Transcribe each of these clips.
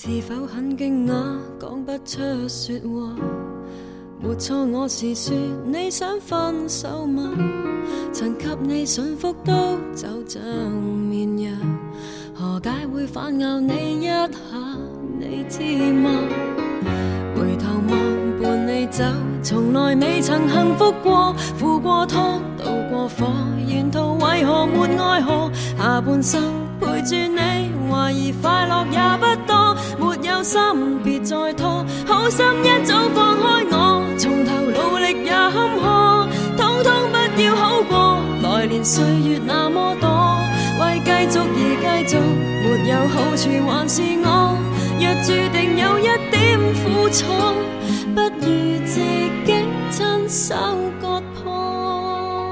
是否很驚訝，講不出說話？沒錯，我是說你想分手嗎？曾給你信福都就像綿羊，何解會反咬你一下？你知嗎？回頭望伴你走，從來未曾幸福過，付過湯，渡過火，沿途為何沒愛河？下半生陪住你，懷疑快樂也不多，沒有心別再拖，好心一早放開我，從頭努力也坎坷，統統不要好過，來年歲月那麼多，為繼續而繼續，沒有好處還是我，若注定有一點苦楚，不如自己親手割破。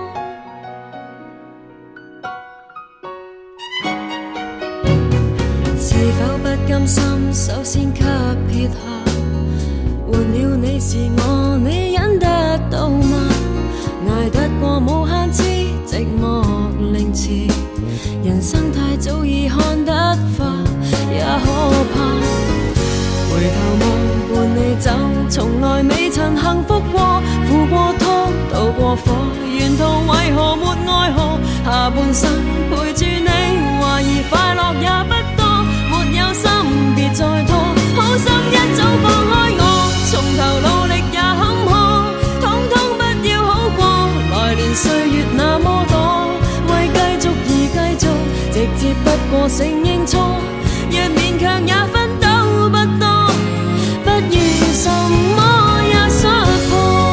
是否不甘心，首先給撇下，換了你是我，你忍得到嗎？捱得過無限次寂寞凌遲，人生太早已看得化，也可怕。回頭望伴你走，從來未曾幸福過，付過湯，渡過火，沿途為何沒愛河？下半生陪住你，懷疑快樂也不多，沒有心別再拖，好心一早放開我，從頭努力也坎坷，統統不要好過，來年歲月那麼多，為繼續而繼續，直接不過承認錯，若勉強也奮鬥不多，不如什麼也摔破。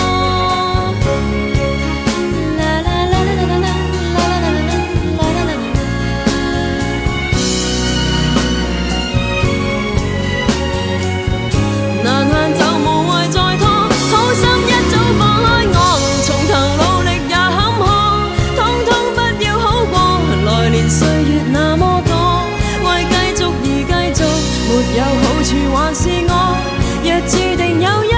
難行就無謂再拖，好心一早放開我，從頭努力也坎坷，統統不要好過，來年歲月那麼多，為繼續而繼續，沒有好處還是我，若注定有一